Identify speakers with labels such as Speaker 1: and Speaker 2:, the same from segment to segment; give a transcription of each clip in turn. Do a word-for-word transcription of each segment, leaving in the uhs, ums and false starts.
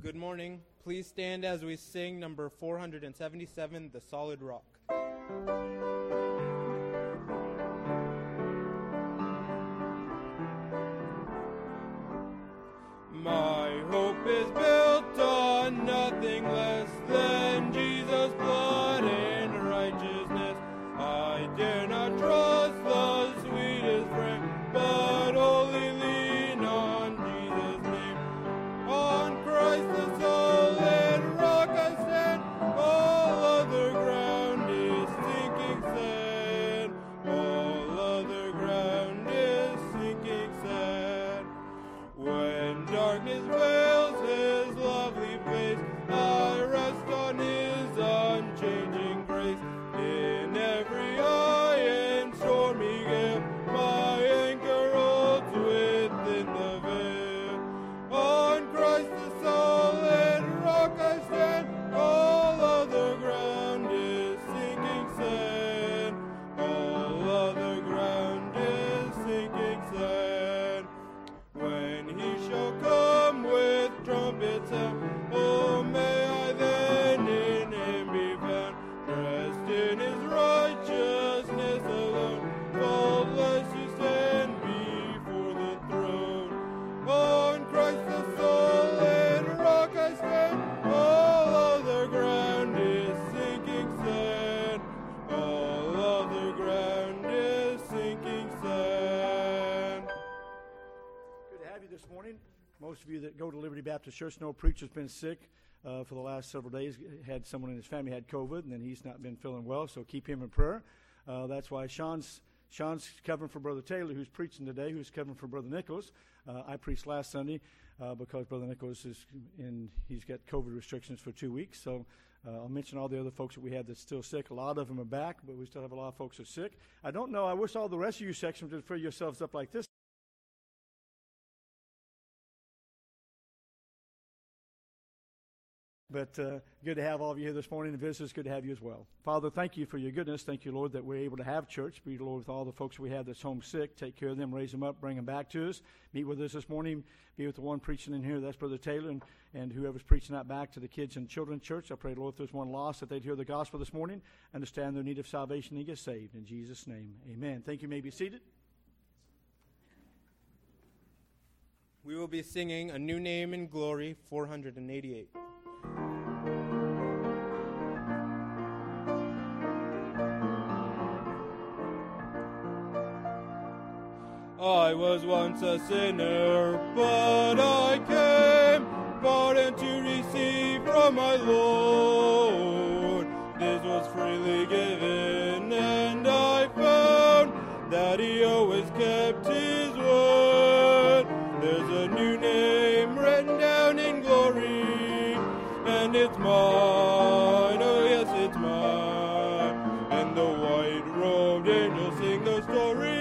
Speaker 1: Good morning. Please stand as we sing number four hundred seventy-seven, The Solid Rock. My hope is built on nothing less than Jesus' blood and righteousness. I dare not trust the sweetest friend, but only lean on Jesus' name. On Christ the solid rock I stand, all other ground is sinking sand. All other ground is sinking sand. When darkness veils his lovely face, I rest on his unchanging grace. In every eye and stormy gale, my anchor holds within the veil. On Christ the solid rock I stand, all other ground is sinking sand. All other ground is sinking sand. When he shall come with trumpet sound, oh, may I then in him be found, dressed in his righteousness alone, faultless to stand before the throne. On Christ the solid rock I stand, all other ground is sinking sand. All other ground is sinking sand.
Speaker 2: Good to have you this morning. Most of you that go to Liberty Baptist Church know preacher's been sick uh, for the last several days. Had someone in his family had COVID, and then he's not been feeling well, so keep him in prayer. Uh, that's why Sean's Sean's covering for Brother Taylor, who's preaching today, who's covering for Brother Nichols. Uh, I preached last Sunday uh, because Brother Nichols is in, he's got COVID restrictions for two weeks. So uh, I'll mention all the other folks that we have that's still sick. A lot of them are back, but we still have a lot of folks that are sick. I don't know. I wish all the rest of you sections would fill yourselves up like this. But uh, good to have all of you here this morning. And visitors, good to have you as well. Father, thank you for your goodness. Thank you, Lord, that we're able to have church. Be, Lord, with all the folks we have that's homesick. Take care of them, raise them up, bring them back to us. Meet with us this morning. Be with the one preaching in here. That's Brother Taylor, and, and whoever's preaching that back to the kids and children's church. I pray, Lord, if there's one lost, that they'd hear the gospel this morning, understand their need of salvation, and get saved. In Jesus' name, amen. Thank you. You may be seated.
Speaker 1: We will be singing A New Name in Glory, four hundred eighty-eight. I was once a sinner, but I came pardon to receive from my Lord. This was freely given, and I found that he always kept his word. There's a new name written down in glory, and it's mine, oh yes, it's mine. And the white-robed angels sing the story.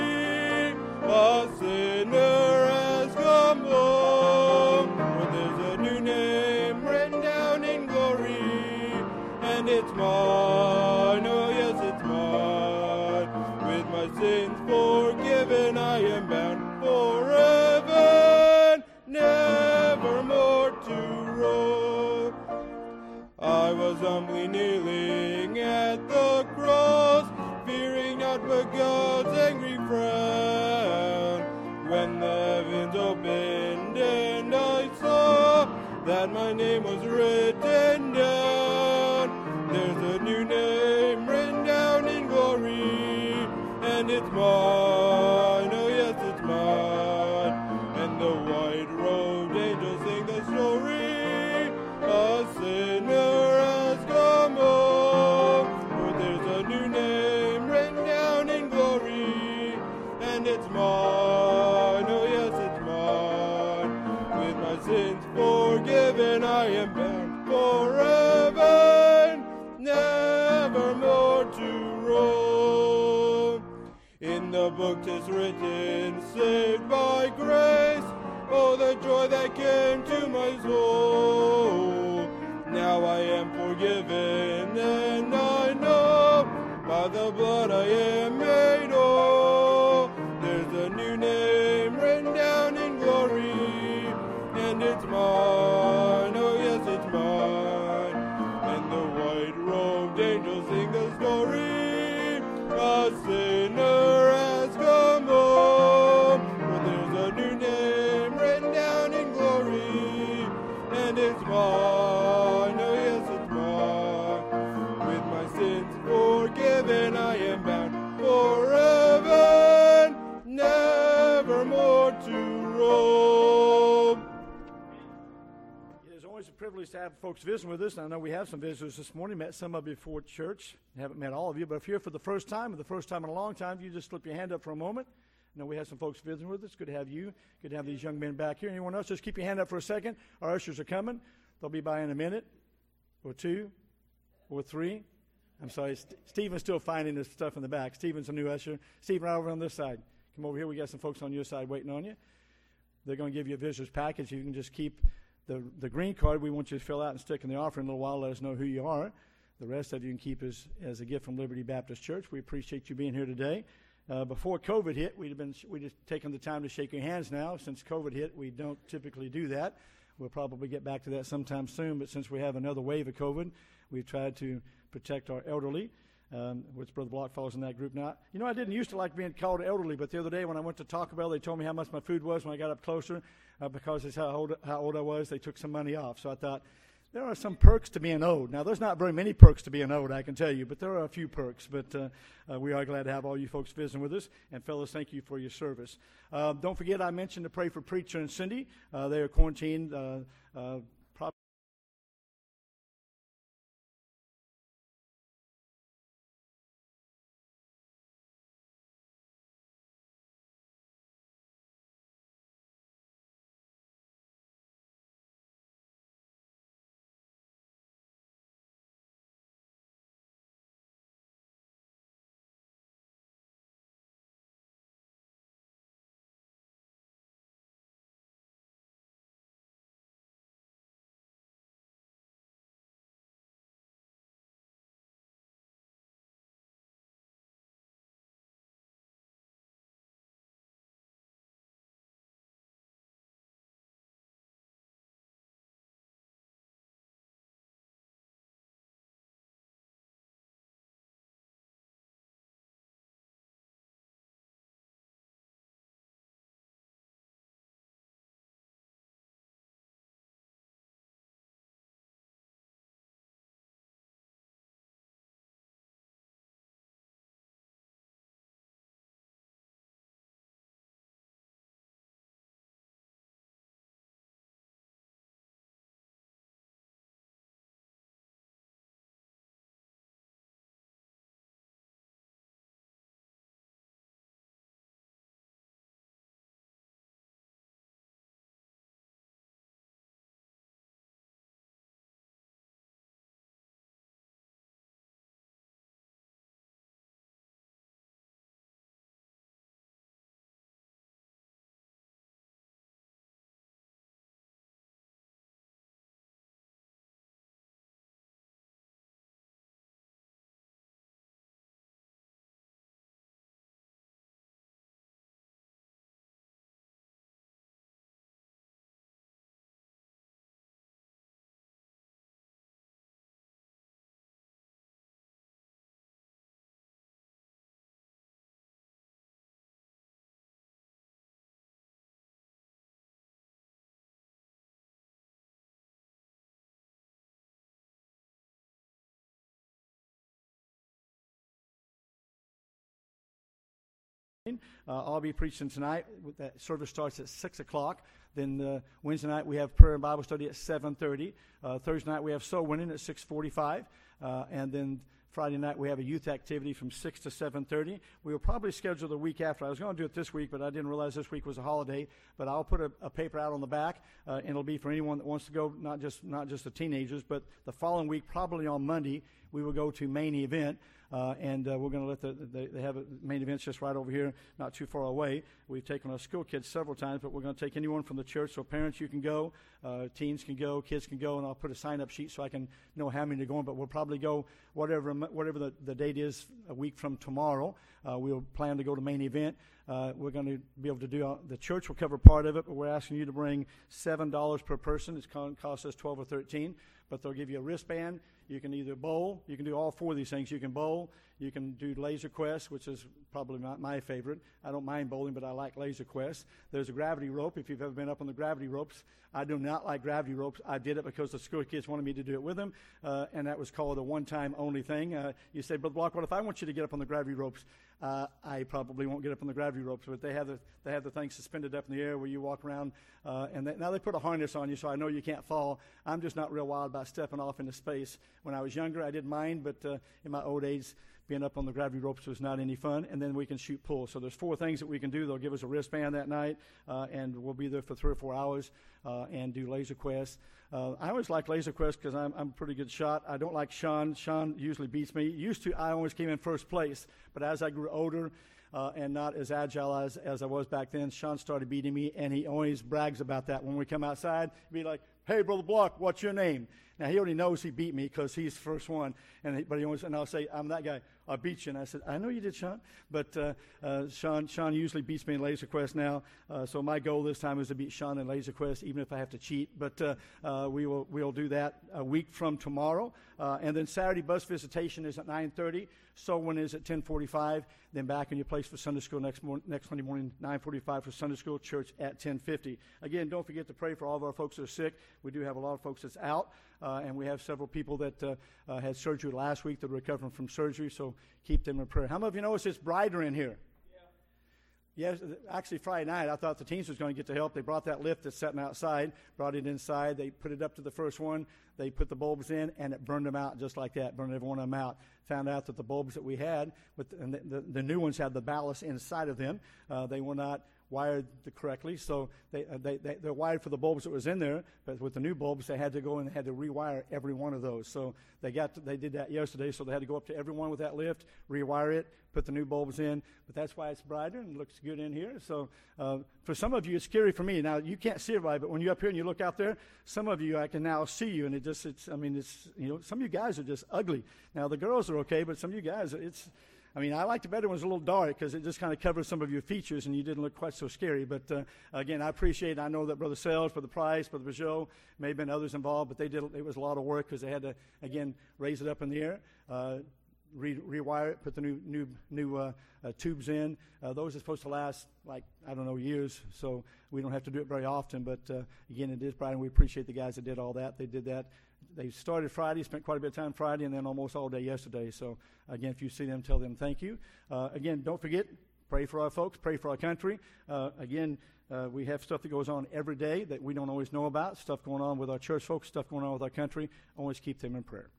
Speaker 1: A sinner has come home, for there's a new name written down in glory, and it's mine, oh yes, it's mine. With my sins forgiven, I am bound for heaven, never more to roam. I was humbly kneeling at the cross, fearing not but God's angry frown, when the heavens opened and I saw that my name was written down. There's a new name written down in glory, and it's mine, oh yes, it's mine. And the white-robed angels sing the story. A sinner has come home, for there's a new name written down in glory, and it's mine, oh yes, it's mine. With my sins forgiven, I am bound for heaven, never more to roam. In the book 'tis written, saved by grace, oh, the joy that came to my soul. Now I am forgiven, and I know by the blood I am made whole. There's a new name written down in glory, and it's mine, oh yes, and angels sing the story. A sinner has come home, but there's a new name written down in glory, and it's mine, oh yes it's mine. With my sins forgiven, I am bound for heaven, nevermore to roam.
Speaker 2: It's always a privilege to have folks visiting with us. I know we have some visitors this morning. Met some of you before church. Haven't met all of you, but if you're here for the first time or the first time in a long time, you just slip your hand up for a moment. I know we have some folks visiting with us. Good to have you. Good to have these young men back here. Anyone else? Just keep your hand up for a second. Our ushers are coming. They'll be by in a minute or two or three. I'm sorry. St- Stephen's still finding this stuff in the back. Stephen's a new usher. Stephen, right over on this side. Come over here. We got some folks on your side waiting on you. They're going to give you a visitor's package. You can just keep the the green card. We want you to fill out and stick in the offering in a little while. Let us know who you are. The rest of you can keep as, as a gift from Liberty Baptist Church. We appreciate you being here today. Uh, before COVID hit, we'd have been we just taken the time to shake your hands now. Since COVID hit, we don't typically do that. We'll probably get back to that sometime soon. But since we have another wave of COVID, we've tried to protect our elderly, um, which Brother Block falls in that group now. You know, I didn't used to like being called elderly, but the other day when I went to Taco Bell, they told me how much my food was when I got up closer. Uh, because it's how old, how old I was, they took some money off. So I thought, there are some perks to being old. Now, there's not very many perks to being old, I can tell you, but there are a few perks. But uh, uh, we are glad to have all you folks visiting with us. And, fellas, thank you for your service. Uh, don't forget, I mentioned to pray for Preacher and Cindy. Uh, they are quarantined. Uh, uh, probably Uh, I'll be preaching tonight. That service starts at six o'clock. Then uh, Wednesday night we have prayer and Bible study at seven thirty. Uh, Thursday night we have soul winning at six forty-five. Uh, and then Friday night we have a youth activity from six to seven thirty. We will probably schedule the week after. I was going to do it this week, but I didn't realize this week was a holiday. But I'll put a, a paper out on the back, uh, and it'll be for anyone that wants to go, not just not just the teenagers, but the following week, probably on Monday, we will go to main event. Uh, and uh, we're going to let the, the they have a main events just right over here, not too far away. We've taken our school kids several times, but we're going to take anyone from the church. So parents, you can go, uh, teens can go, kids can go, and I'll put a sign-up sheet so I can know how many are going. But we'll probably go whatever whatever the, the date is a week from tomorrow. Uh, we'll plan to go to main event. Uh, we're going to be able to do uh, the church will cover part of it, but we're asking you to bring seven dollars per person. It's going to cost us twelve or thirteen. but they'll give you a wristband. You can either bowl. You can do all four of these things. You can bowl. You can do Laser Quest, which is probably not my favorite. I don't mind bowling, but I like Laser Quest. There's a gravity rope. If you've ever been up on the gravity ropes, I do not like gravity ropes. I did it because the school kids wanted me to do it with them, uh, and that was called a one-time only thing. Uh, you say, Brother Block, what if I want you to get up on the gravity ropes? Uh, I probably won't get up on the gravity ropes, but they have the they have the thing suspended up in the air where you walk around, uh, and they, now they put a harness on you, so I know you can't fall. I'm just not real wild about stepping off into space. When I was younger, I didn't mind, but uh, in my old age, being up on the gravity ropes was not any fun. And then we can shoot pool. So there's four things that we can do. They'll give us a wristband that night, uh, and we'll be there for three or four hours uh, and do Laser Quest. Uh, I always like Laser Quest because I'm, I'm a pretty good shot. I don't like Sean. Sean usually beats me. Used to, I always came in first place. But as I grew older uh, and not as agile as, as I was back then, Sean started beating me, and he always brags about that. When we come outside, he'd be like, "Hey, Brother Block, what's your name?" Now, he already knows he beat me because he's the first one. And he, but he always, and I'll say, "I'm that guy. I beat you." And I said, "I know you did, Sean." But uh, uh, Sean Sean usually beats me in Laser Quest now. Uh, so my goal this time is to beat Sean in Laser Quest, even if I have to cheat. But uh, uh, we will we'll do that a week from tomorrow. Uh, and then Saturday bus visitation is at nine thirty. So one is at ten forty-five. Then back in your place for Sunday school next morning, next Sunday morning, nine forty-five for Sunday school, church at ten fifty. Again, don't forget to pray for all of our folks that are sick. We do have a lot of folks that's out. Uh, and we have several people that uh, uh, had surgery last week that are recovering from surgery, so keep them in prayer. How many of you notice it's brighter in here? Yeah. Yes, actually Friday night I thought the teens was going to get the help. They brought that lift that's sitting outside, brought it inside. They put it up to the first one. They put the bulbs in, and it burned them out just like that, burned every one of them out. Found out that the bulbs that we had, with the, and the, the, the new ones had the ballast inside of them. Uh, they were not wired the correctly, so they, uh, they, they, they're wired for the bulbs that was in there, but with the new bulbs, they had to go and they had to rewire every one of those. So they got to, they did that yesterday, so they had to go up to every one with that lift, rewire it, put the new bulbs in, but that's why it's brighter and looks good in here. So uh, for some of you, it's scary for me. Now, you can't see everybody, but when you're up here and you look out there, some of you, I can now see you, and it just, it's, I mean, it's, you know, some of you guys are just ugly. Now, the girls are okay, but some of you guys, it's, I mean, I liked it better when it was a little dark because it just kind of covered some of your features and you didn't look quite so scary. But, uh, again, I appreciate it. I know that Brother Sells, Brother Price, Brother Bijot, may have been others involved, but they did. It was a lot of work because they had to, again, raise it up in the air, uh, re- rewire it, put the new new new uh, uh, tubes in. Uh, those are supposed to last, like, I don't know, years, so we don't have to do it very often. But, uh, again, it is bright, and we appreciate the guys that did all that. They did that. They started Friday, spent quite a bit of time Friday, and then almost all day yesterday. So, again, if you see them, tell them thank you. Uh, again, don't forget, pray for our folks, pray for our country. Uh, again, uh, we have stuff that goes on every day that we don't always know about, stuff going on with our church folks, stuff going on with our country. Always keep them in prayer.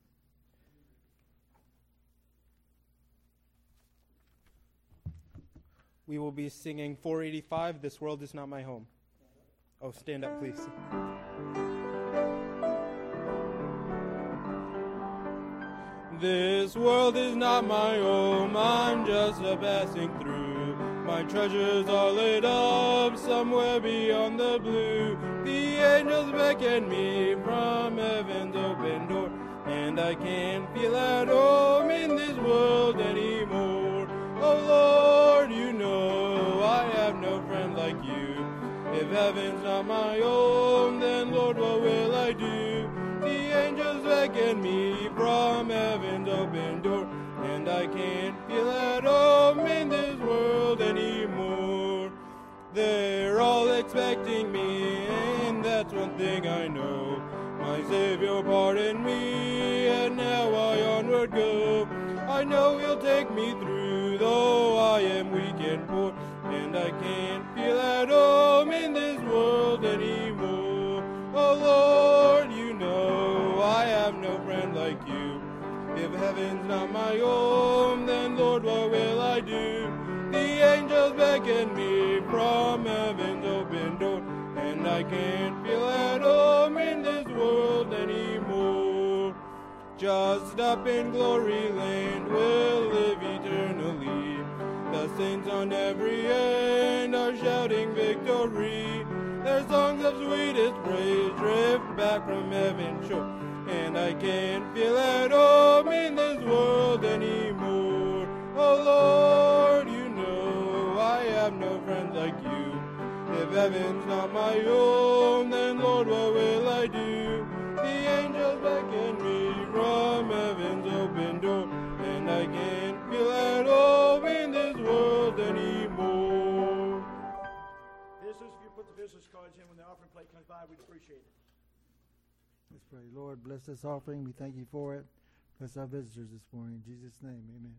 Speaker 1: We will be singing four eighty-five, This World Is Not My Home. Oh, stand up, please. This world is not my home, I'm just a passing through. My treasures are laid up somewhere beyond the blue. The angels beckon me from heaven's open door, and I can't feel at home in this world anymore. Oh Lord, you know I have no friend like you. If heaven's not my home, then Lord, what will I do? The angels beckon me from heaven's open door, and I can't feel at home in this world anymore. They're all expecting me, and that's one thing I know. My Savior pardoned me, and now I onward go. I know He'll take me through, though I am weak and poor, and I can't feel at home in this world anymore. Oh Lord, you know I have no friend like you. If heaven's not my home, then Lord, what will I do? The angels beckon me from heaven's open door, and I can't feel at home in this world anymore. Just up in glory land we'll live eternally. The saints on every end are shouting victory. Their songs of sweetest praise drift back from heaven's shore, and I can't feel at home in this world anymore. Oh Lord, you know I have no friends like you. If heaven's not my home, then Lord, what will I do? The angels beg
Speaker 2: plate comes by, we'd appreciate it.
Speaker 3: Let's pray. Lord, bless this offering. We thank you for it. Bless our visitors this morning. In Jesus' name, amen.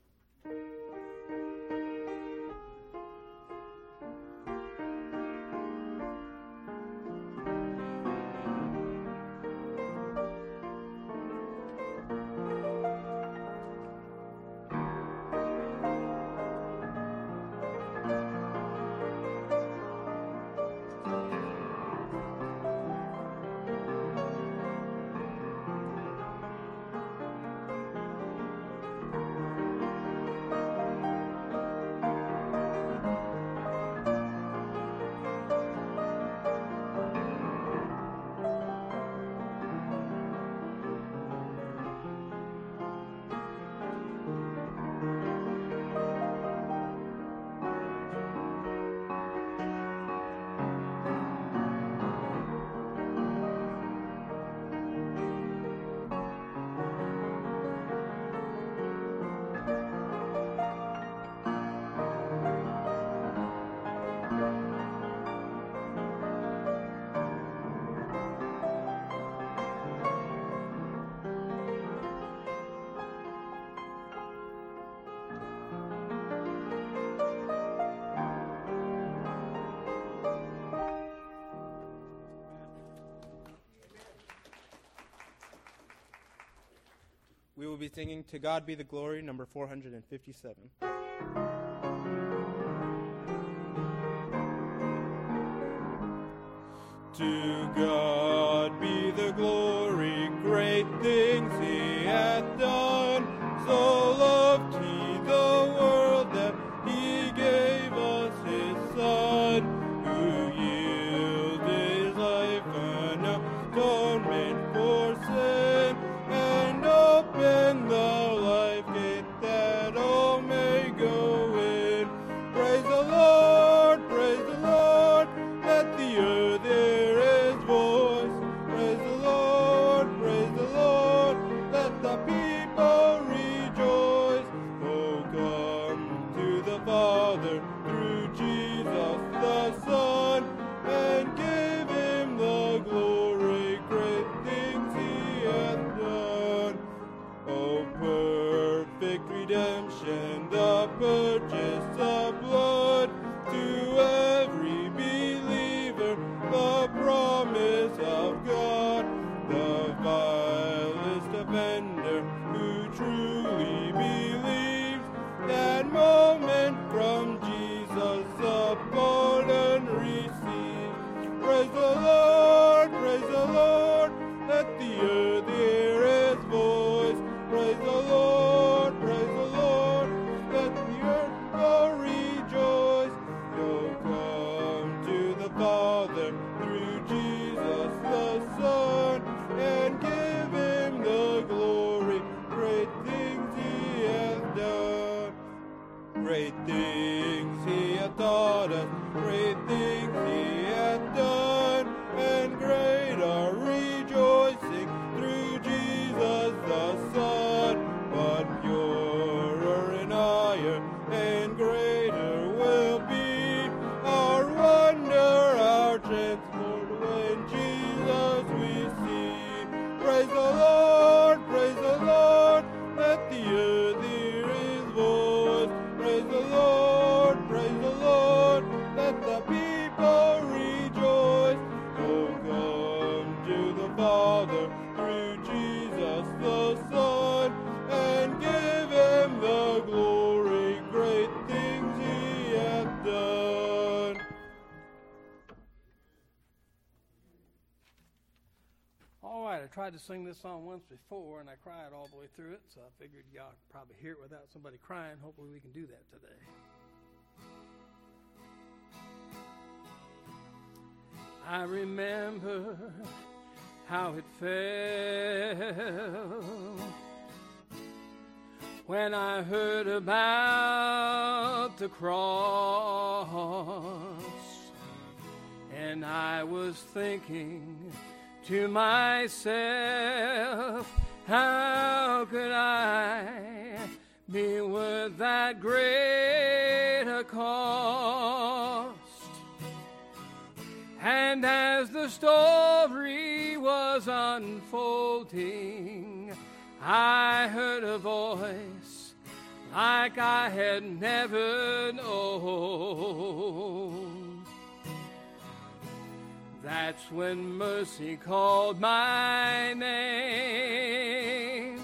Speaker 1: We will be singing To God Be the Glory, number four hundred fifty-seven. To God be the glory, great things he hath done. So loved he the world that he gave us his Son, who yielded his life an atonement for sin, and opened the life gate that all may go in. Praise the Lord, praise the Lord, let the earth hear his voice. Praise the Lord, praise the Lord, let the people rejoice. Oh, come to the Father through Jesus the Son, and give him the glory, great things he hath done. Oh, perfect redemption, the purchase of blood, to every believer, the promise of God. The vilest offender who truly believes, that moment from Jesus the pardon receives. Praise the Lord, praise the Lord, let the earth hear his voice. Praise the Lord, praise the Lord, let the earth all rejoice. Oh, come to the Father through Jesus the Son, and give him the glory, great things he hath done. Great things he hath taught us, great things he hath done, and great our rejoicing through Jesus the Son. But purer and higher and greater will be our wonder, our transport when Jesus we see. Praise the Lord, praise the Lord, let the earth hear his voice. Praise the Lord, praise the Lord, let the people rejoice. Oh, come to the Father through Jesus the Son, and give him the glory, great things he hath done.
Speaker 4: All right, I tried to sing this song once before, and I cried all the way through it, so I figured y'all could probably hear it without somebody crying. Hopefully we can do that today. I remember how it felt when I heard about the cross, and I was thinking to myself, how could I be worth that greater cost? And as story was unfolding, I heard a voice like I had never known. That's when mercy called my name.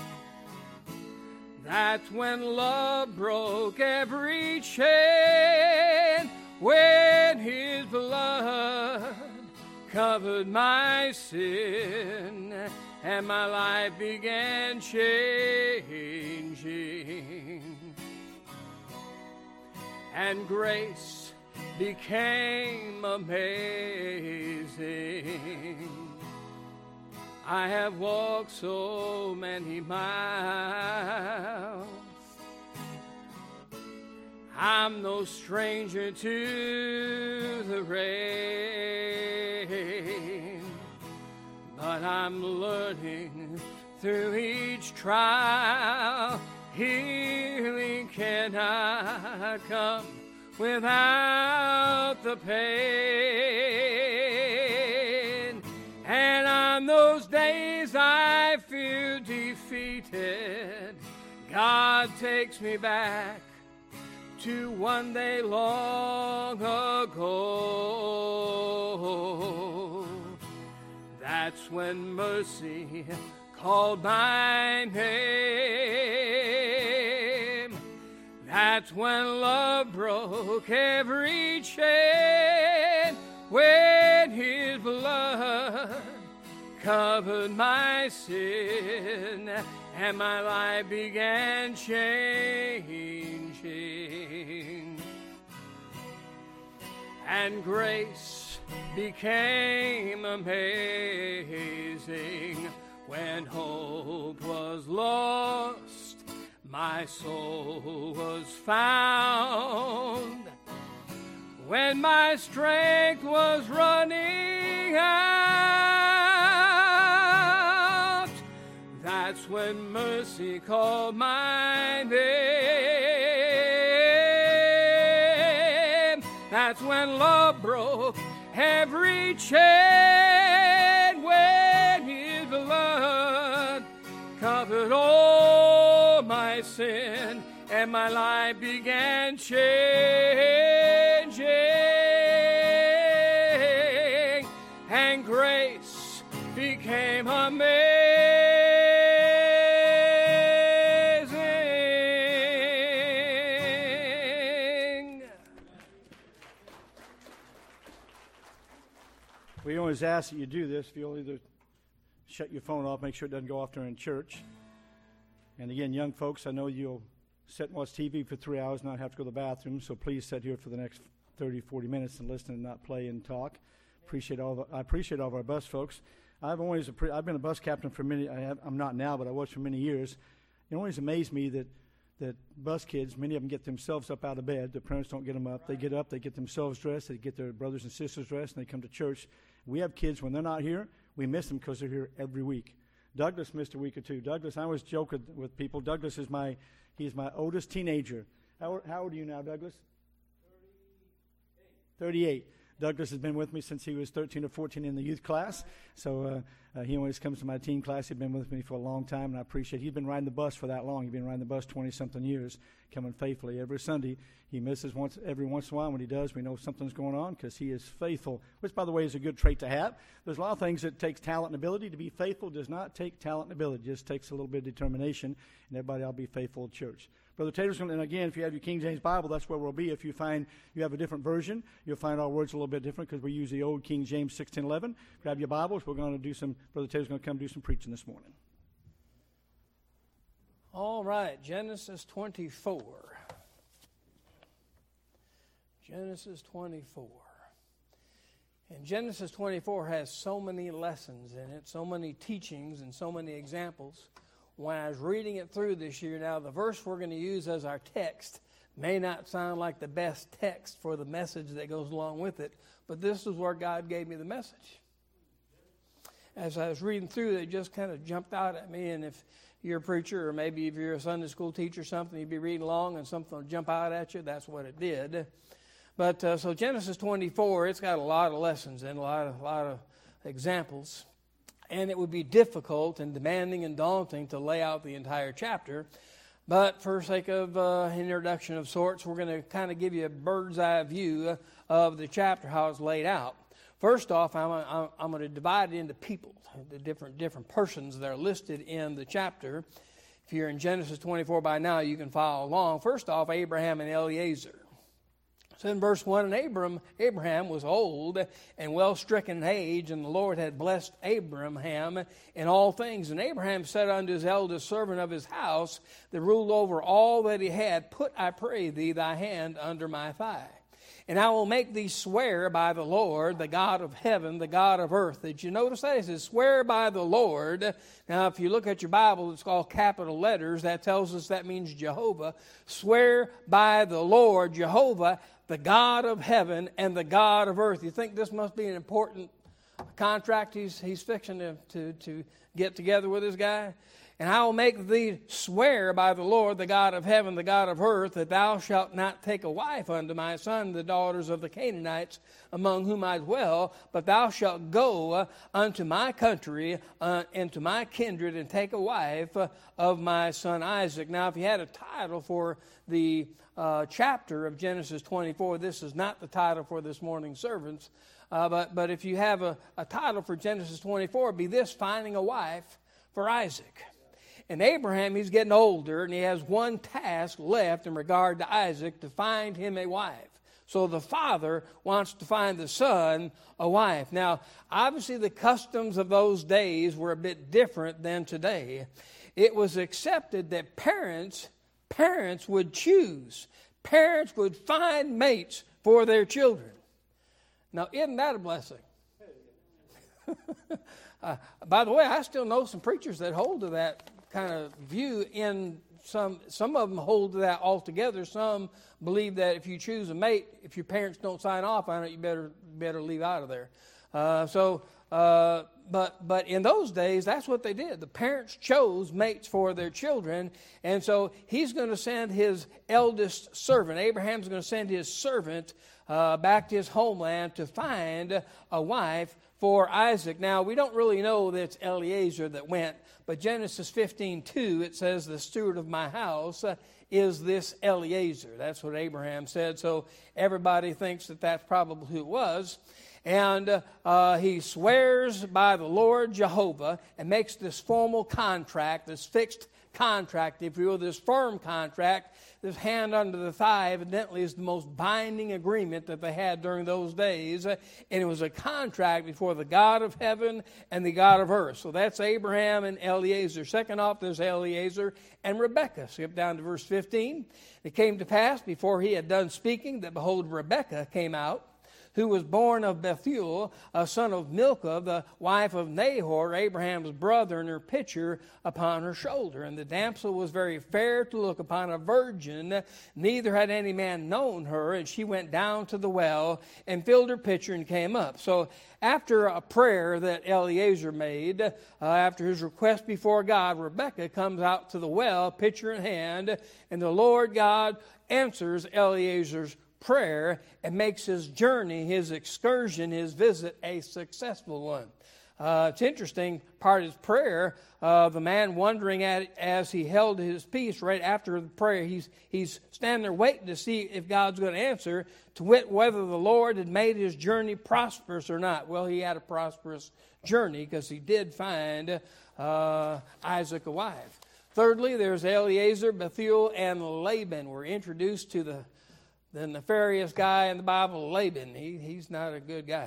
Speaker 4: That's when love broke every chain, when his blood covered my sin and my life began changing. And grace became amazing. I have walked so many miles. I'm no stranger to the rain, but I'm learning through each trial. Healing cannot come without the pain. And on those days I feel defeated, God takes me back to one day long ago. That's when mercy called my name. That's when love broke every chain, when his blood covered my sin and my life began changing. And grace became amazing. When hope was lost, my soul was found. When my strength was running out, that's when mercy called my name. That's when love broke every chain, when his blood covered all my sin and my life began changing. And grace became amazing.
Speaker 2: We always ask that you do this. If you'll either shut your phone off, make sure it doesn't go off during church. And again, young folks, I know you'll sit and watch T V for three hours and not have to go to the bathroom, so please sit here for the next thirty, forty minutes and listen and not play and talk. Appreciate all the, I appreciate all of our bus folks. I've always I've been a bus captain for many. I have, I'm not now, but I was for many years. It always amazed me that that bus kids, many of them get themselves up out of bed. Their parents don't get them up. They get up, they get themselves dressed, they get their brothers and sisters dressed, and they come to church. We have kids, when they're not here, we miss them because they're here every week. Douglas missed a week or two. Douglas, I was joking with people. Douglas is my, he's my oldest teenager. How, how old are you now, Douglas? thirty-eight. thirty-eight. Douglas has been with me since he was thirteen or fourteen in the youth class. So uh, uh, he always comes to my teen class. He's been with me for a long time, and I appreciate it. He's been riding the bus for that long. He's been riding the bus twenty-something years, coming faithfully every Sunday. He misses once every once in a while. When he does, we know something's going on because he is faithful, which, by the way, is a good trait to have. There's a lot of things that takes talent and ability. To be faithful does not take talent and ability. It just takes a little bit of determination, and everybody ought to be faithful at church. Brother Taylor's going to, and again, if you have your King James Bible, that's where we'll be. If you find you have a different version, you'll find our words a little bit different because we use the old King James sixteen eleven. Grab your Bibles. We're going to do some, Brother Taylor's going to come do some preaching this morning.
Speaker 4: All right, Genesis twenty-four. Genesis twenty-four. And Genesis twenty-four has so many lessons in it, so many teachings, and so many examples. When I was reading it through this year, now the verse we're going to use as our text may not sound like the best text for the message that goes along with it, but this is where God gave me the message. As I was reading through it, it just kind of jumped out at me, and if you're a preacher or maybe if you're a Sunday school teacher or something, you'd be reading along and something will jump out at you, that's what it did. But uh, so Genesis twenty-four, it's got a lot of lessons and a lot of, a lot of examples. And it would be difficult and demanding and daunting to lay out the entire chapter. But for sake of uh, introduction of sorts, we're going to kind of give you a bird's eye view of the chapter, how it's laid out. First off, I'm, I'm, I'm going to divide it into people, the different different persons that are listed in the chapter. If you're in Genesis twenty-four by now, you can follow along. First off, Abraham and Eliezer. So in verse one, and Abram, Abraham was old and well stricken in age, and the Lord had blessed Abraham in all things. And Abraham said unto his eldest servant of his house, that ruled over all that he had, Put, I pray thee, thy hand under my thigh. And I will make thee swear by the Lord, the God of heaven, the God of earth. Did you notice that? It says, swear by the Lord. Now, if you look at your Bible, it's called capital letters. That tells us that means Jehovah. Swear by the Lord, Jehovah, the God of heaven and the God of earth. You think this must be an important contract he's, he's fixing to, to, to get together with this guy? And I will make thee swear by the Lord, the God of heaven, the God of earth, that thou shalt not take a wife unto my son, the daughters of the Canaanites, among whom I dwell, but thou shalt go uh, unto my country uh, and to my kindred, and take a wife uh, of my son Isaac. Now, if you had a title for the uh, chapter of Genesis twenty-four, this is not the title for this morning's servants, uh, but, but if you have a, a title for Genesis twenty-four, it'd be this, Finding a Wife for Isaac. And Abraham, he's getting older, and he has one task left in regard to Isaac, to find him a wife. So the father wants to find the son a wife. Now, obviously the customs of those days were a bit different than today. It was accepted that parents, parents would choose. Parents would find mates for their children. Now, isn't that a blessing? uh, by the way, I still know some preachers that hold to that kind of view. In some some of them hold to that altogether. Some believe that if you choose a mate, if your parents don't sign off on it, you better better leave out of there. Uh, so, uh, but but in those days, that's what they did. The parents chose mates for their children, and so he's going to send his eldest servant. Abraham's going to send his servant uh, back to his homeland to find a wife for Isaac. Now, we don't really know that it's Eliezer that went, but Genesis fifteen two, it says, the steward of my house uh, is this Eliezer. That's what Abraham said, so everybody thinks that that's probably who it was. And uh, he swears by the Lord Jehovah and makes this formal contract, this fixed contract, if you will, this firm contract. This hand under the thigh evidently is the most binding agreement that they had during those days. And it was a contract before the God of heaven and the God of earth. So that's Abraham and Eliezer. Second off, there's Eliezer and Rebekah. Skip down to verse fifteen. It came to pass before he had done speaking that, behold, Rebekah came out, who was born of Bethuel, a son of Milcah, the wife of Nahor, Abraham's brother, and her pitcher upon her shoulder. And the damsel was very fair to look upon, a virgin, neither had any man known her. And she went down to the well and filled her pitcher and came up. So after a prayer that Eliezer made, uh, after his request before God, Rebekah comes out to the well, pitcher in hand, and the Lord God answers Eliezer's prayer and makes his journey, his excursion, his visit a successful one. Uh, it's interesting, part of his prayer, uh, the man wondering at it as he held his peace right after the prayer. He's, he's standing there waiting to see if God's going to answer, to wit whether the Lord had made his journey prosperous or not. Well, he had a prosperous journey because he did find uh, Isaac a wife. Thirdly, there's Eliezer, Bethuel, and Laban. We're introduced to the the nefarious guy in the Bible, Laban. He, he's not a good guy.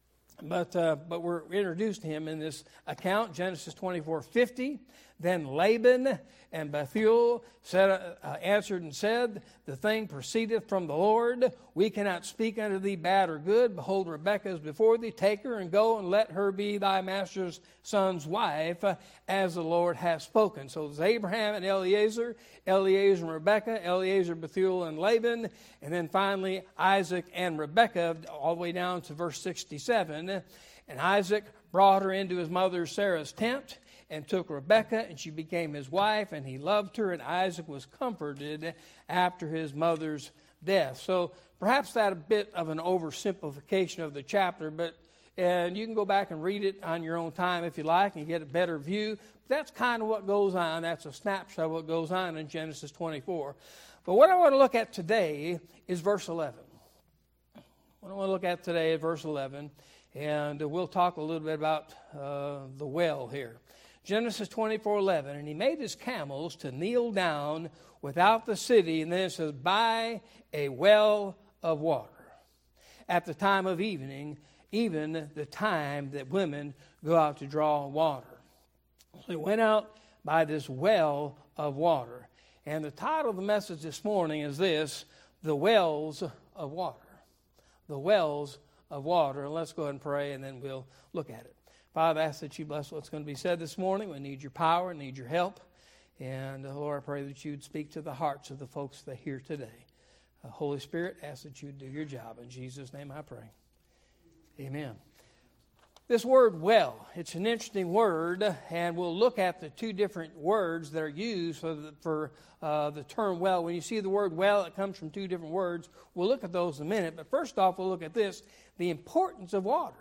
Speaker 4: But uh, but we're introduced to him in this account, Genesis twenty-four fifty. Then Laban and Bethuel said, uh, answered and said, the thing proceedeth from the Lord. We cannot speak unto thee bad or good. Behold, Rebekah is before thee. Take her and go and let her be thy master's son's wife, uh, as the Lord hath spoken. So it's Abraham and Eliezer, Eliezer and Rebekah, Eliezer, Bethuel, and Laban. And then finally Isaac and Rebekah, all the way down to verse sixty-seven. And Isaac brought her into his mother Sarah's tent, and took Rebekah, and she became his wife, and he loved her, and Isaac was comforted after his mother's death. So perhaps that's a bit of an oversimplification of the chapter, but and you can go back and read it on your own time if you like and get a better view. But that's kind of what goes on. That's a snapshot of what goes on in Genesis twenty-four. But what I want to look at today is verse eleven. What I want to look at today is verse eleven, and we'll talk a little bit about uh, the well here. Genesis twenty-four eleven, and he made his camels to kneel down without the city, and then it says, by a well of water. At the time of evening, even the time that women go out to draw water. So they went out by this well of water. And the title of the message this morning is this, the wells of water. The wells of water. And let's go ahead and pray, and then we'll look at it. Father, I ask that you bless what's going to be said this morning. We need your power, need your help. And, uh, Lord, I pray that you'd speak to the hearts of the folks that are here today. Uh, Holy Spirit, I ask that you'd do your job. In Jesus' name I pray. Amen. This word well, it's an interesting word, and we'll look at the two different words that are used for the, for, uh, the term well. When you see the word well, it comes from two different words. We'll look at those in a minute. But first off, we'll look at this, the importance of water.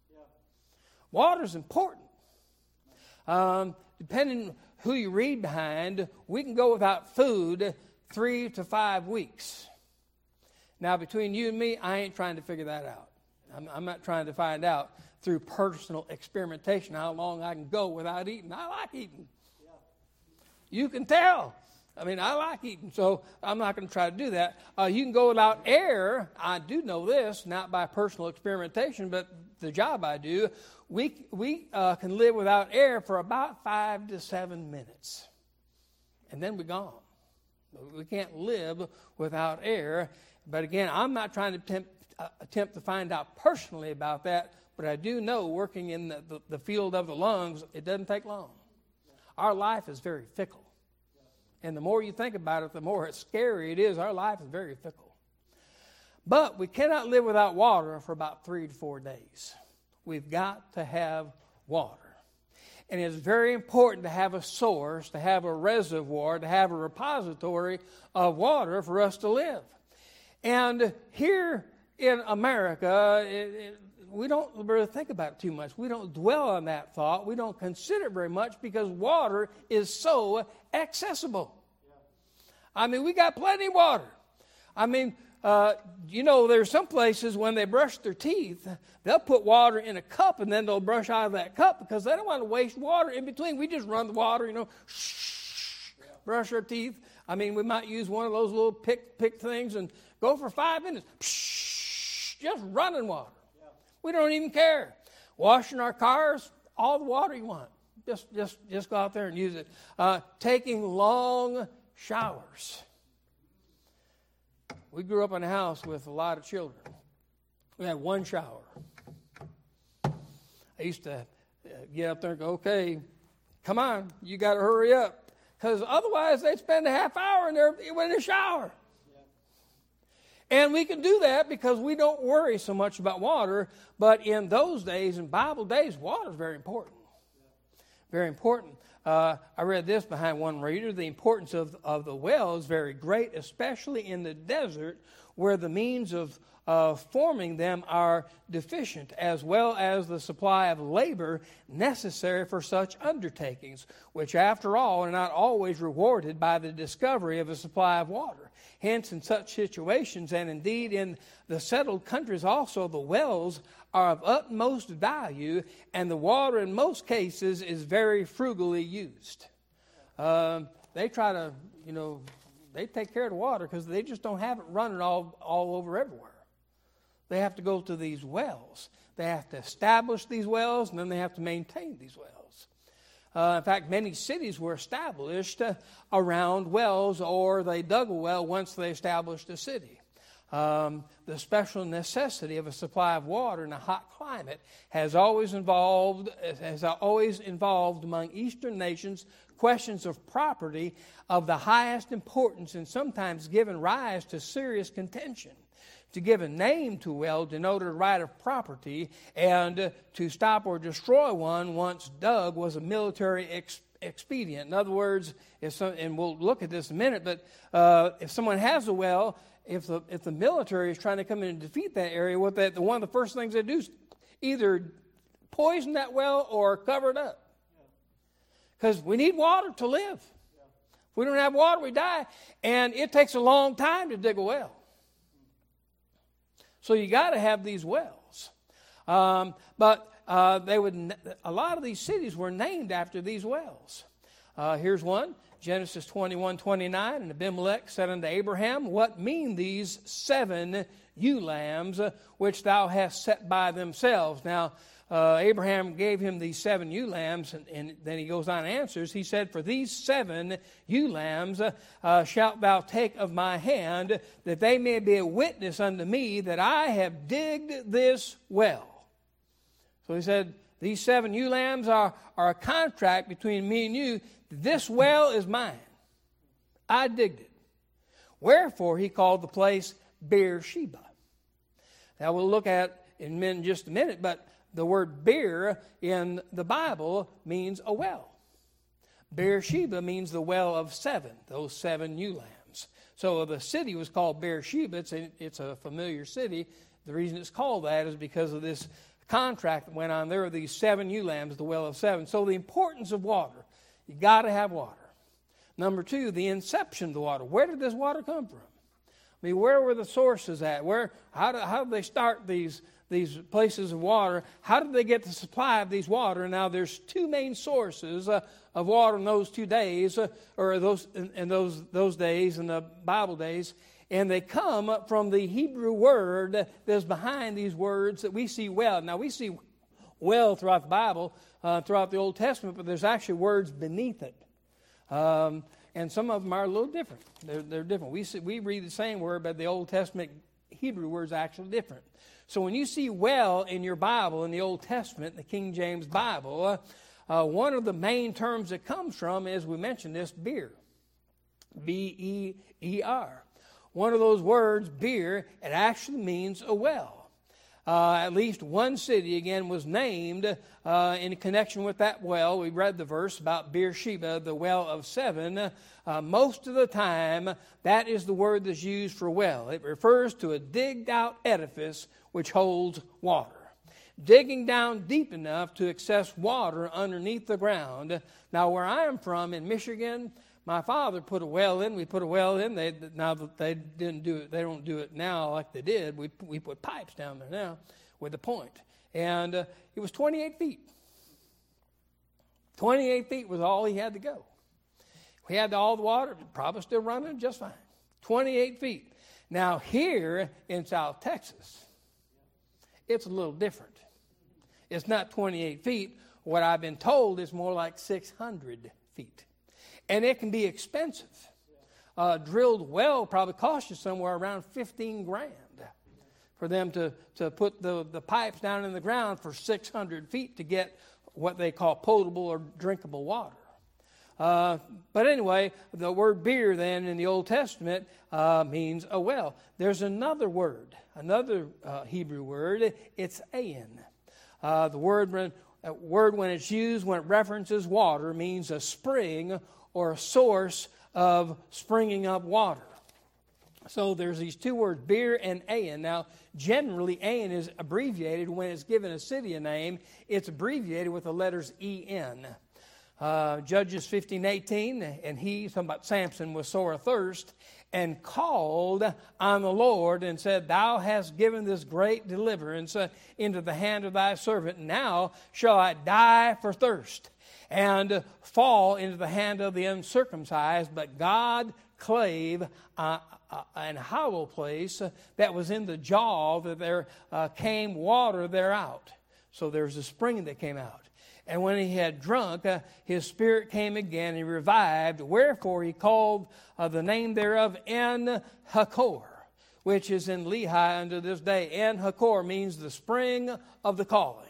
Speaker 4: Water is important. Um, depending who you read behind, we can go without food three to five weeks. Now, between you and me, I ain't trying to figure that out. I'm, I'm not trying to find out through personal experimentation how long I can go without eating. I like eating. Yeah. You can tell. I mean, I like eating, so I'm not going to try to do that. Uh, you can go without air. I do know this, not by personal experimentation, but the job I do. We we uh, can live without air for about five to seven minutes, and then we're gone. We can't live without air. But again, I'm not trying to attempt, uh, attempt to find out personally about that, but I do know working in the, the, the field of the lungs, it doesn't take long. Our life is very fickle. And the more you think about it, the more it's scary it is. Our life is very fickle. But we cannot live without water for about three to four days. We've got to have water. And it's very important to have a source, to have a reservoir, to have a repository of water for us to live. And here in America, it, it, we don't really think about it too much. We don't dwell on that thought. We don't consider it very much because water is so accessible. I mean, we got plenty of water. I mean, uh, you know, there's some places when they brush their teeth, they'll put water in a cup and then they'll brush out of that cup because they don't want to waste water in between. We just run the water, you know, shh, brush our teeth. I mean, we might use one of those little pick pick things and go for five minutes. Psh, just running water. Yeah. We don't even care. Washing our cars, all the water you want. Just just, just go out there and use it. Uh, taking long showers. We grew up in a house with a lot of children. We had one shower. I used to get up there and go, okay, come on, you got to hurry up. Because otherwise they'd spend a half hour in there in the shower. And we can do that because we don't worry so much about water. But in those days, in Bible days, water is very important. Very important. Uh, I read this behind one reader. The importance of, of the well is very great, especially in the desert where the means of uh, forming them are deficient, as well as the supply of labor necessary for such undertakings, which after all are not always rewarded by the discovery of a supply of water. Hence, in such situations, and indeed in the settled countries also, the wells are of utmost value, and the water in most cases is very frugally used. Um, they try to, you know, they take care of the water because they just don't have it running all, all over everywhere. They have to go to these wells. They have to establish these wells, and then they have to maintain these wells. Uh, in fact, many cities were established uh, around wells, or they dug a well once they established a city. Um, the special necessity of a supply of water in a hot climate has always involved, has always involved among Eastern nations questions of property of the highest importance, and sometimes given rise to serious contention. To give a name to a well denoted a right of property, and to stop or destroy one once dug was a military ex- expedient. In other words, if some, and we'll look at this in a minute, but uh, if someone has a well, if the if the military is trying to come in and defeat that area, what that one of the first things they do is either poison that well or cover it up. Because we need water to live. If we don't have water, we die. And it takes a long time to dig a well. So you got to have these wells. Um, but uh, they would. A lot of these cities were named after these wells. Uh, here's one. Genesis twenty-one twenty-nine, and Abimelech said unto Abraham, what mean these seven ewe lambs uh, which thou hast set by themselves? Now, uh, Abraham gave him these seven ewe lambs, and, and then he goes on and answers. He said, for these seven ewe lambs uh, uh, shalt thou take of my hand, that they may be a witness unto me that I have digged this well. So he said, these seven ewe lambs are, are a contract between me and you. This well is mine. I digged it. Wherefore he called the place Beersheba. Now we'll look at in in just a minute, but the word Beer in the Bible means a well. Beersheba means the well of seven, those seven ewe lambs. So the city was called Beersheba. It's a, it's a familiar city. The reason it's called that is because of this contract that went on. There are these seven ewe lambs, the well of seven. So the importance of water. You got to have water. Number two, the inception of the water. Where did this water come from? I mean, where were the sources at? Where? How did, how did they start these, these places of water? How did they get the supply of these water? Now, there's two main sources uh, of water in those two days, uh, or those in, in those those days, in the Bible days, and they come from the Hebrew word that's behind these words that we see well. Now, we see well throughout the Bible, uh, throughout the Old Testament, but there's actually words beneath it. Um, and some of them are a little different. They're, they're different. We see, we read the same word, but the Old Testament Hebrew word is actually different. So when you see well in your Bible, in the Old Testament, the King James Bible, uh, uh, one of the main terms that comes from is, we mentioned this, beer. B E E R. One of those words, beer, it actually means a well. Uh, at least one city, again, was named uh, in connection with that well. We read the verse about Beersheba, the well of seven. Uh, most of the time, that is the word that's used for well. It refers to a digged-out edifice which holds water. Digging down deep enough to access water underneath the ground. Now, where I am from in Michigan, my father put a well in. We put a well in. They now that they didn't do it, they don't do it now like they did. We we put pipes down there now with a point, and uh, it was twenty-eight feet. twenty-eight feet was all he had to go. We had all the water, probably still running just fine. twenty-eight feet. Now here in South Texas, it's a little different. It's not twenty-eight feet. What I've been told is more like six hundred feet. And it can be expensive. Uh, drilled well probably cost you somewhere around fifteen grand for them to, to put the, the pipes down in the ground for six hundred feet to get what they call potable or drinkable water. Uh, but anyway, the word beer then in the Old Testament uh, means a well. There's another word, another uh, Hebrew word. It's ayin. Uh, the word when, uh, word when it's used, when it references water, means a spring or a source of springing up water. So there's these two words, beer and ayin. Now, generally, ayin is abbreviated. When it's given a city a name, it's abbreviated with the letters E N. Uh, Judges fifteen eighteen, and he, talking about Samson, was sore athirst, and called on the Lord and said, Thou hast given this great deliverance uh, into the hand of thy servant. Now shall I die for thirst, and fall into the hand of the uncircumcised. But God clave uh, uh, an hollow place uh, that was in the jaw, that there uh, came water thereout. So there's a spring that came out. And when he had drunk, uh, his spirit came again, and he revived. Wherefore he called uh, the name thereof En-Hakkore, which is in Lehi unto this day. En-Hakkore means the spring of the calling.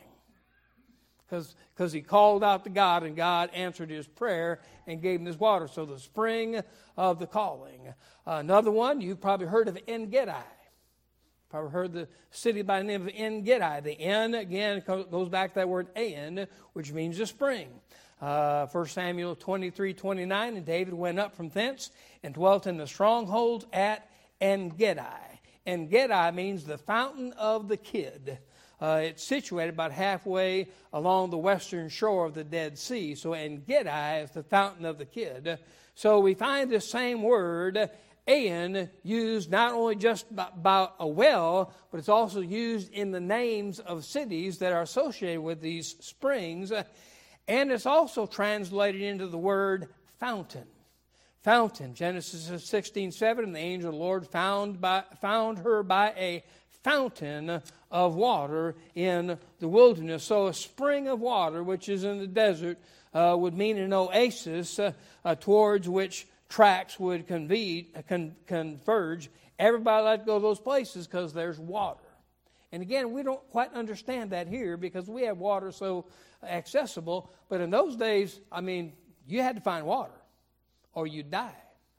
Speaker 4: Because he called out to God, and God answered his prayer and gave him this water. So the spring of the calling. Uh, another one, you've probably heard of En-Gedi. Probably heard the city by the name of En-Gedi. The En, again, goes back to that word En, which means a spring. Uh, First Samuel twenty-three twenty-nine, and David went up from thence and dwelt in the strongholds at En-Gedi. En-Gedi means the fountain of the kid. Uh, it's situated about halfway along the western shore of the Dead Sea. So En-Gedi is the fountain of the kid. So we find this same word, En, used not only just about a well, but it's also used in the names of cities that are associated with these springs. And it's also translated into the word fountain. Fountain. Genesis sixteen seven, and the angel of the Lord found, by, found her by a fountain of water in the wilderness. So a spring of water, which is in the desert, uh, would mean an oasis uh, uh, towards which tracks would conve- con- converge. Everybody likes to go to those places because there's water. And again, we don't quite understand that here because we have water so accessible. But in those days, I mean, you had to find water or you'd die.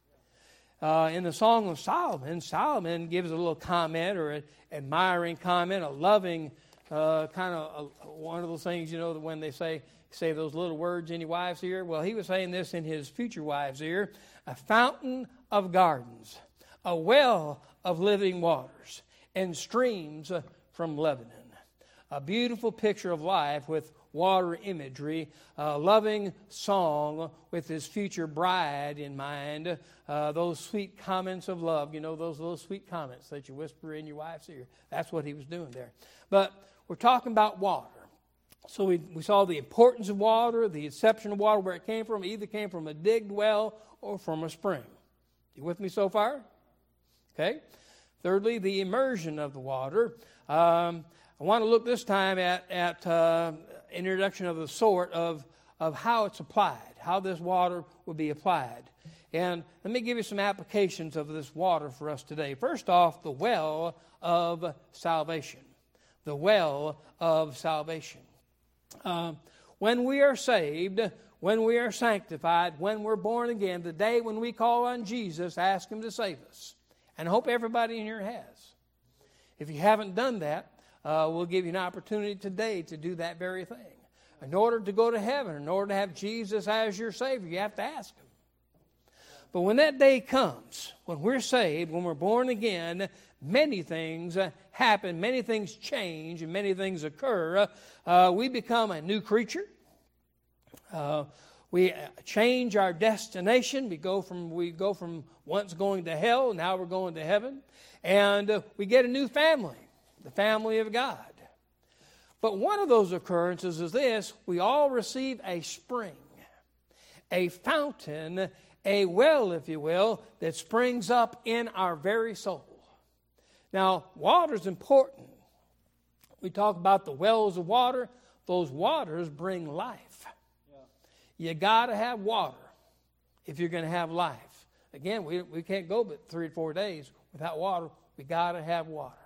Speaker 4: Uh, in the Song of Solomon, Solomon gives a little comment or an admiring comment, a loving uh, kind of a, one of those things, you know, when they say, say those little words in your wife's ear. Well, he was saying this in his future wife's ear. A fountain of gardens, a well of living waters, and streams from Lebanon. A beautiful picture of life with water imagery, a loving song with his future bride in mind, uh, those sweet comments of love, you know, those little sweet comments that you whisper in your wife's ear. That's what he was doing there. But we're talking about water. So we, we saw the importance of water, the exception of water, where it came from. It either came from a digged well or from a spring. You with me so far? Okay. Thirdly, the immersion of the water. Um, I want to look this time at, at uh, introduction of the sort of, of how it's applied, how this water would be applied. And let me give you some applications of this water for us today. First off, the well of salvation. The well of salvation. Uh, when we are saved, when we are sanctified, when we're born again, the day when we call on Jesus, ask Him to save us. And I hope everybody in here has. If you haven't done that, uh, we'll give you an opportunity today to do that very thing. In order to go to heaven, in order to have Jesus as your Savior, you have to ask Him. But when that day comes, when we're saved, when we're born again, many things uh, happen, many things change, and many things occur. Uh, we become a new creature. Uh, we change our destination. We go from we go from once going to hell, now we're going to heaven. And uh, we get a new family, the family of God. But one of those occurrences is this: we all receive a spring, a fountain, a well, if you will, that springs up in our very soul. Now, water is important. We talk about the wells of water. Those waters bring life. Yeah. You got to have water if you're going to have life. Again, we, we can't go but three or four days without water. We got to have water.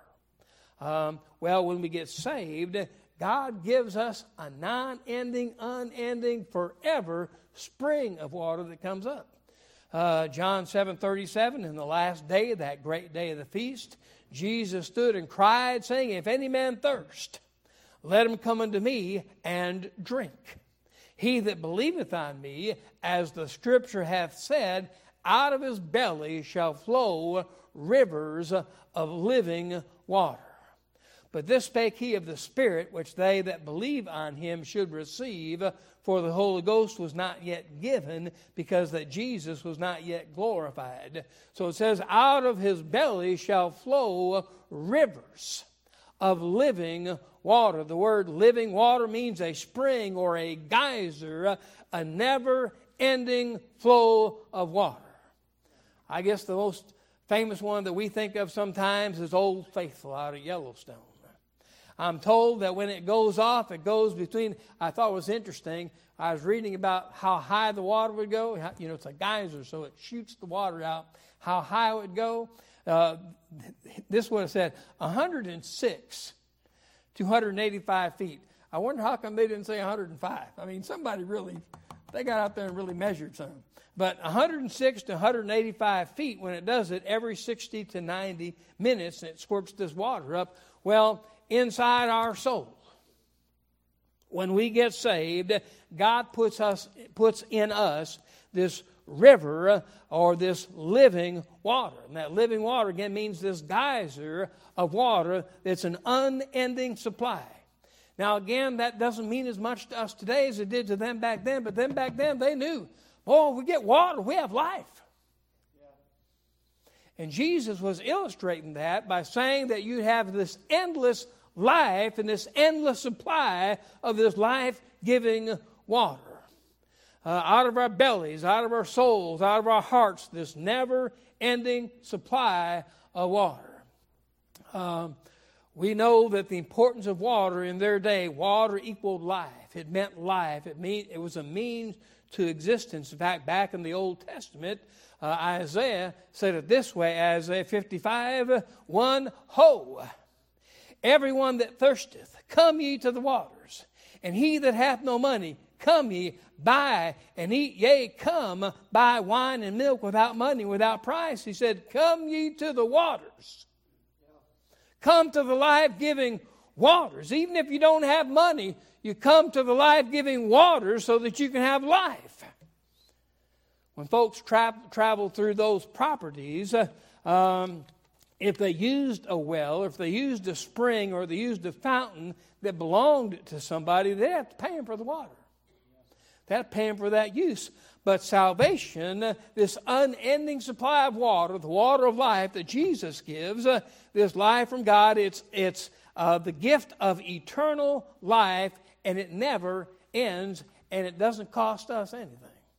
Speaker 4: Um, well, when we get saved, God gives us a non-ending, unending, forever spring of water that comes up. Uh, John seven thirty-seven, in the last day, that great day of the feast, Jesus stood and cried, saying, "If any man thirst, let him come unto me and drink. He that believeth on me, as the Scripture hath said, out of his belly shall flow rivers of living water. But this spake he of the Spirit, which they that believe on him should receive, for the Holy Ghost was not yet given, because that Jesus was not yet glorified." So it says, out of his belly shall flow rivers of living water. The word living water means a spring or a geyser, a never-ending flow of water. I guess the most famous one that we think of sometimes is Old Faithful out of Yellowstone. I'm told that when it goes off, it goes between, I thought it was interesting, I was reading about how high the water would go. You know, it's a geyser, so it shoots the water out. How high it would go. Uh, this would have said one hundred six to one hundred eighty-five feet. I wonder how come they didn't say one hundred five. I mean, somebody really, they got out there and really measured something. But one hundred six to one hundred eighty-five feet, when it does it every sixty to ninety minutes, and it squirts this water up. Well, inside our soul, When we get saved, God puts us puts in us this river or this living water. And that living water, again, means this geyser of water that's an unending supply. Now, again, that doesn't mean as much to us today as it did to them back then, but them back then, they knew, boy, we get water, we have life. Yeah. And Jesus was illustrating that by saying that you have this endless life and this endless supply of this life-giving water. Uh, out of our bellies, out of our souls, out of our hearts, this never-ending supply of water. Um, we know that the importance of water in their day, water equaled life. It meant life. It mean, it was a means to existence. In fact, back in the Old Testament, uh, Isaiah said it this way, Isaiah fifty-five, one, Ho! Everyone that thirsteth, come ye to the waters, and he that hath no money, come ye, buy and eat, yea, come, buy wine and milk without money, without price. He said, come ye to the waters. Come to the life-giving waters. Even if you don't have money, you come to the life-giving waters so that you can have life. When folks tra- travel through those properties, uh, um, if they used a well, or if they used a spring, or they used a fountain that belonged to somebody, they'd have to pay them for the water. They'd have to pay them for that use. But salvation, this unending supply of water, the water of life that Jesus gives, uh, this life from God, it's, it's uh, the gift of eternal life, and it never ends, and it doesn't cost us anything.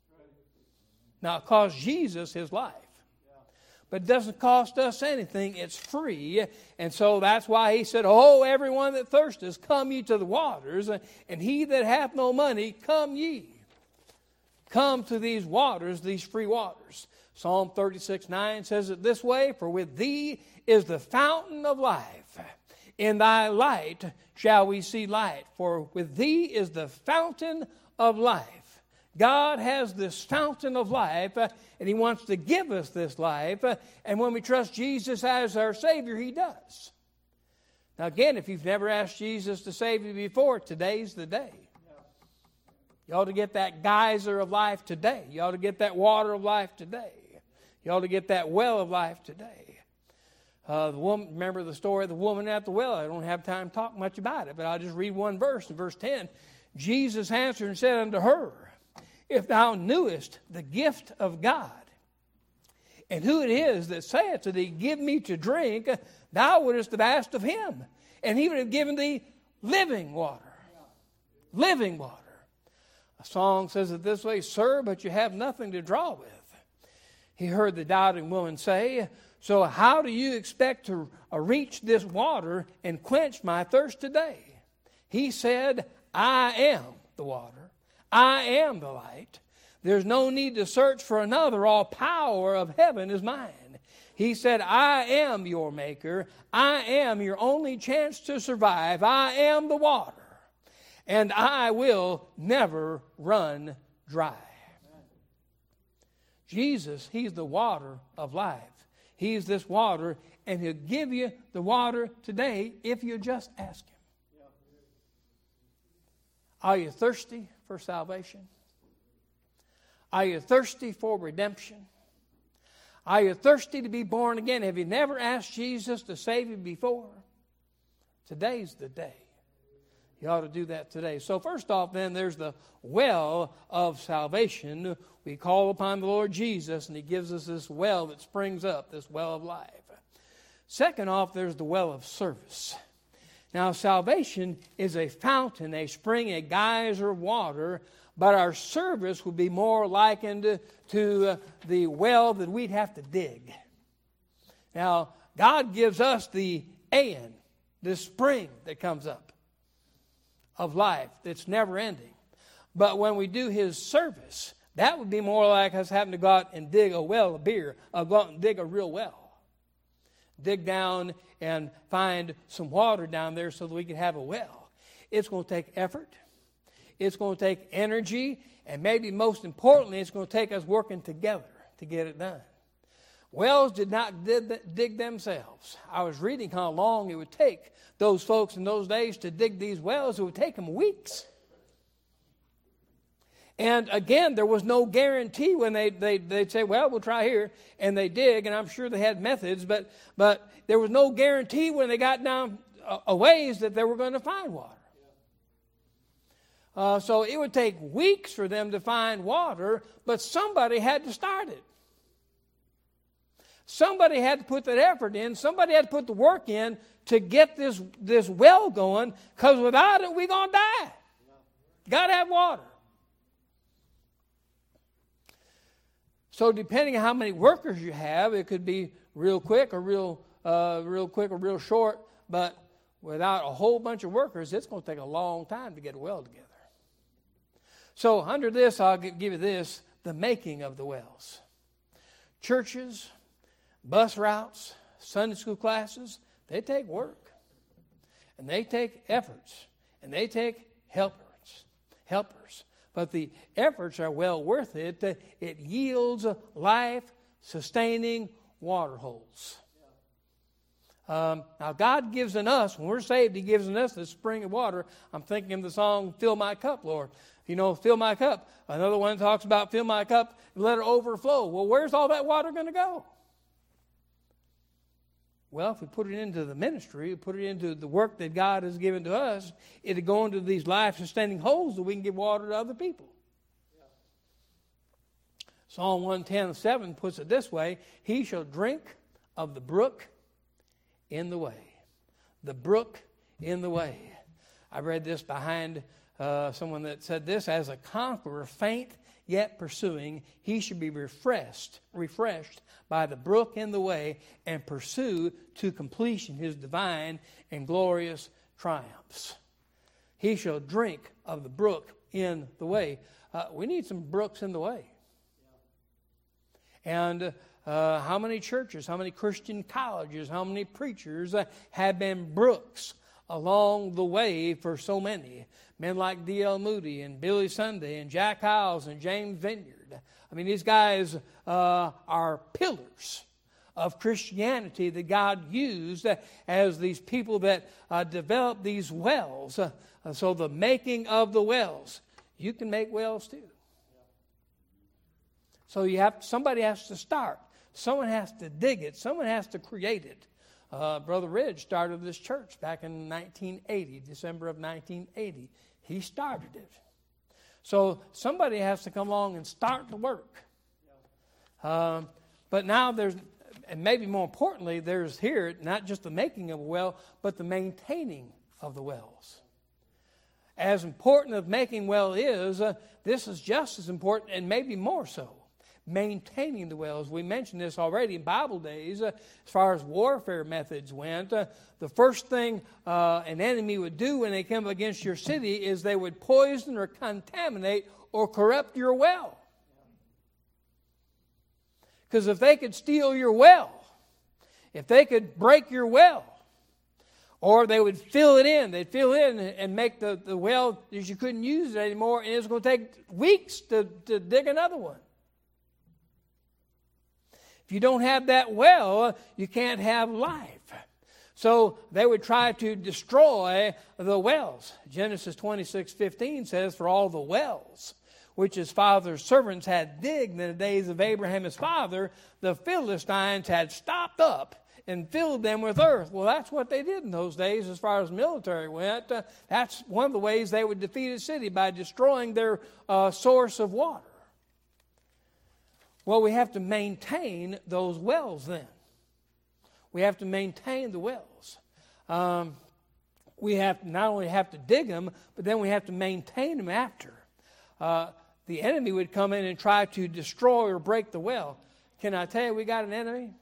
Speaker 4: Now, it cost Jesus his life. But it doesn't cost us anything. It's free. And so that's why he said, oh, everyone that thirsteth, come ye to the waters, and he that hath no money, come ye. Come to these waters, these free waters. Psalm thirty-six nine says it this way, for with thee is the fountain of life. In thy light shall we see light. For with thee is the fountain of life. God has this fountain of life, uh, and he wants to give us this life. Uh, and when we trust Jesus as our Savior, he does. Now again, if you've never asked Jesus to save you before, today's the day. You ought to get that geyser of life today. You ought to get that water of life today. You ought to get that well of life today. Uh, the woman, remember the story of the woman at the well? I don't have time to talk much about it, but I'll just read one verse. In verse ten, Jesus answered and said unto her, if thou knewest the gift of God, and who it is that saith to thee, give me to drink, thou wouldest have asked of him, and he would have given thee living water. Living water. A song says it this way, sir, but you have nothing to draw with. He heard the doubting woman say, so how do you expect to uh, reach this water and quench my thirst today? He said, I am the water. I am the light. There's no need to search for another. All power of heaven is mine. He said, I am your maker. I am your only chance to survive. I am the water. And I will never run dry. Jesus, he's the water of life. He's this water, and he'll give you the water today if you just ask him. Are you thirsty for salvation? Are you thirsty for redemption? Are you thirsty to be born again? Have you never asked Jesus to save you before? Today's the day. You ought to do that today. So first off, then, there's the well of salvation. We call upon the Lord Jesus, and he gives us this well that springs up, this well of life. Second off, there's the well of service. Now, salvation is a fountain, a spring, a geyser of water, but our service would be more likened to, to uh, the well that we'd have to dig. Now, God gives us the aeon, the spring that comes up of life that's never ending. But when we do his service, that would be more like us having to go out and dig a well of beer, or go out and dig a real well. Dig down and find some water down there so that we can have a well. It's going to take effort. It's going to take energy. And maybe most importantly, it's going to take us working together to get it done. Wells did not dig themselves. I was reading how long it would take those folks in those days to dig these wells. It would take them weeks. And again, there was no guarantee when they, they, they'd say, well, we'll try here. And they dig, and I'm sure they had methods, but, but there was no guarantee when they got down a, a ways that they were going to find water. Uh, so it would take weeks for them to find water, but somebody had to start it. Somebody had to put that effort in. Somebody had to put the work in to get this, this well going, because without it, we're going to die. Got to have water. So depending on how many workers you have, it could be real quick or real, uh, real quick or real short, but without a whole bunch of workers, it's going to take a long time to get a well together. So under this, I'll give you this, the making of the wells. Churches, bus routes, Sunday school classes, they take work. And they take efforts. And they take helpers. Helpers. But the efforts are well worth it. It yields life-sustaining water holes. Um, now, God gives in us, when we're saved, He gives in us the spring of water. I'm thinking of the song, Fill My Cup, Lord. You know, fill my cup. Another one talks about fill my cup, let it overflow. Well, where's all that water going to go? Well, if we put it into the ministry, put it into the work that God has given to us, it'll go into these life-sustaining holes that we can give water to other people. Yeah. Psalm one ten seven puts it this way, He shall drink of the brook in the way. The brook in the way. I read this behind uh, someone that said this, as a conqueror faint yet pursuing, he should be refreshed, refreshed by the brook in the way and pursue to completion his divine and glorious triumphs. He shall drink of the brook in the way. Uh, we need some brooks in the way. And uh, how many churches, how many Christian colleges, how many preachers uh, have been brooks along the way for so many? Men like D L Moody and Billy Sunday and Jack Hyles and James Vineyard. I mean, these guys uh, are pillars of Christianity that God used uh, as these people that uh, developed these wells. Uh, so the making of the wells. You can make wells too. So you have somebody has to start. Someone has to dig it. Someone has to create it. Uh, Brother Ridge started this church back in nineteen eighty, December of nineteen eighty. He started it. So somebody has to come along and start the work. Um, but now there's, and maybe more importantly, there's here not just the making of a well, but the maintaining of the wells. As important as making well is, uh, this is just as important and maybe more so. Maintaining the wells. We mentioned this already in Bible days. Uh, as far as warfare methods went, uh, the first thing uh, an enemy would do when they come against your city is they would poison or contaminate or corrupt your well. Because if they could steal your well, if they could break your well, or they would fill it in, they'd fill it in and make the, the well that you couldn't use it anymore, and it was going to take weeks to, to dig another one. If you don't have that well, you can't have life. So they would try to destroy the wells. Genesis twenty-six fifteen says, for all the wells which his father's servants had digged in the days of Abraham his father, the Philistines had stopped up and filled them with earth. Well, that's what they did in those days as far as military went. Uh, that's one of the ways they would defeat a city, by destroying their uh, source of water. Well, we have to maintain those wells then. We have to maintain the wells. Um, we have to not only have to dig them, but then we have to maintain them after. Uh, the enemy would come in and try to destroy or break the well. Can I tell you we got an enemy?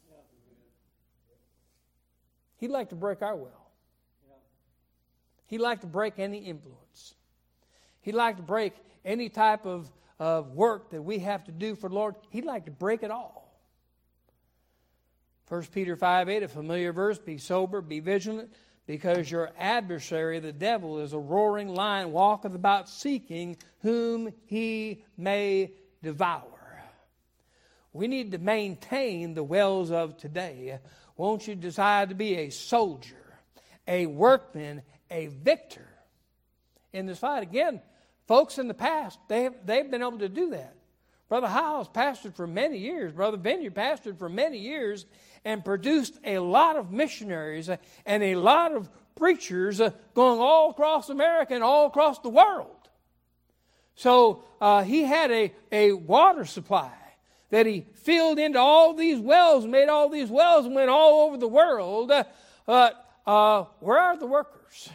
Speaker 4: He'd like to break our well. He'd like to break any influence. He'd like to break any type of of work that we have to do for the Lord. He'd like to break it all. First Peter five eight, a familiar verse, be sober, be vigilant, because your adversary, the devil, is a roaring lion, walketh about seeking whom he may devour. We need to maintain the wells of today. Won't you decide to be a soldier, a workman, a victor in this fight? Again, folks in the past, they have, they've been able to do that. Brother Hiles pastored for many years. Brother Vineyard pastored for many years and produced a lot of missionaries and a lot of preachers going all across America and all across the world. So uh, he had a, a water supply that he filled into all these wells, made all these wells, and went all over the world. But uh, where are the workers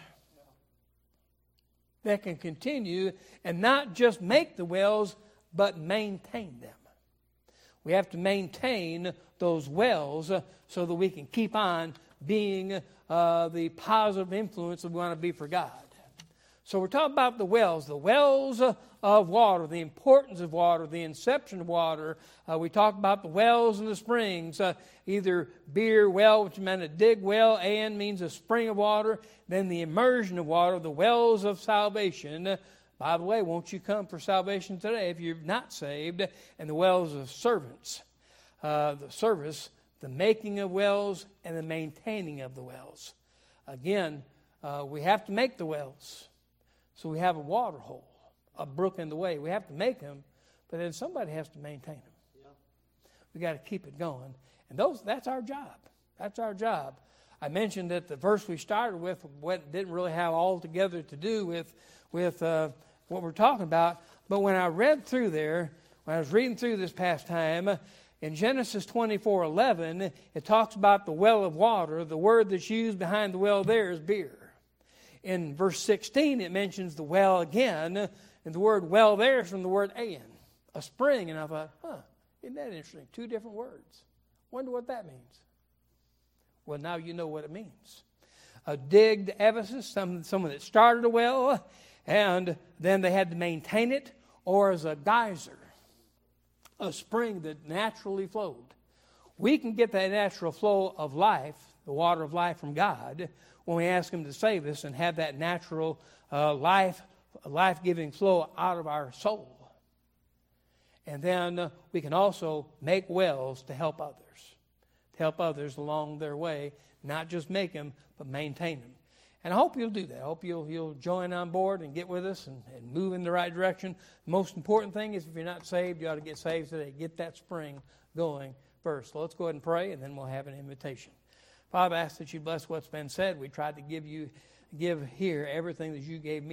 Speaker 4: that can continue and not just make the wells, but maintain them? We have to maintain those wells uh, so that we can keep on being uh, the positive influence that we want to be for God. So we're talking about the wells, the wells uh, of water, the importance of water, the inception of water. Uh, we talked about the wells and the springs, uh, either beer well, which meant a dig well, and means a spring of water, then the immersion of water, the wells of salvation. Uh, by the way, won't you come for salvation today if you're not saved? And the wells of servants, uh, the service, the making of wells, and the maintaining of the wells. Again, uh, we have to make the wells. So we have a water hole, a brook in the way. We have to make them, but then somebody has to maintain them. Yeah. We got to keep it going. And those that's our job. That's our job. I mentioned that the verse we started with what didn't really have all together to do with, with uh, what we're talking about. But when I read through there, when I was reading through this past time, in Genesis twenty-four eleven, it talks about the well of water. The word that's used behind the well there is beer. In verse sixteen, it mentions the well again, and the word well there is from the word aeon, a spring. And I thought, huh, isn't that interesting? Two different words. Wonder what that means. Well, now you know what it means. A dig to Ephesus, some, someone that started a well, and then they had to maintain it, or as a geyser, a spring that naturally flowed. We can get that natural flow of life, the water of life from God, when we ask Him to save us and have that natural uh, life, life-giving flow out of our soul. And then uh, we can also make wells to help others, to help others along their way, not just make them, but maintain them. And I hope you'll do that. I hope you'll, you'll join on board and get with us and, and move in the right direction. The most important thing is if you're not saved, you ought to get saved today. Get that spring going first. So let's go ahead and pray, and then we'll have an invitation. Father, I ask that you bless what's been said. We tried to give you, give here everything that you gave me.